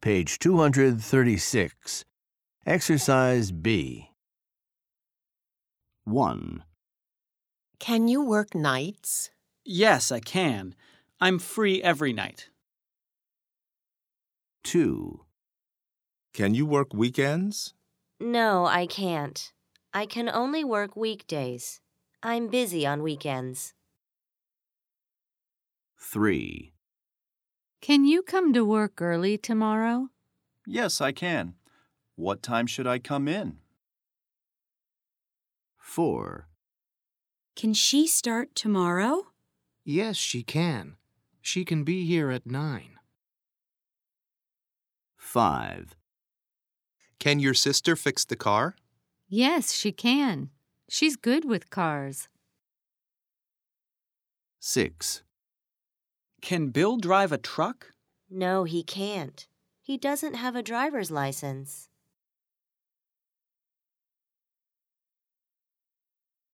Page 236. Exercise B. 1, Can you work nights? Yes, I can. I'm free every night. 2, Can you work weekends? No, I can't. I can only work weekdays. I'm busy on weekends. 3, Can you come to work early tomorrow? Yes, I can. What time should I come in? 4, Can she start tomorrow? Yes, she can. She can be here at 9. 5, Can your sister fix the car? Yes, she can. She's good with cars. 6, Can Bill drive a truck? No, he can't. He doesn't have a driver's license.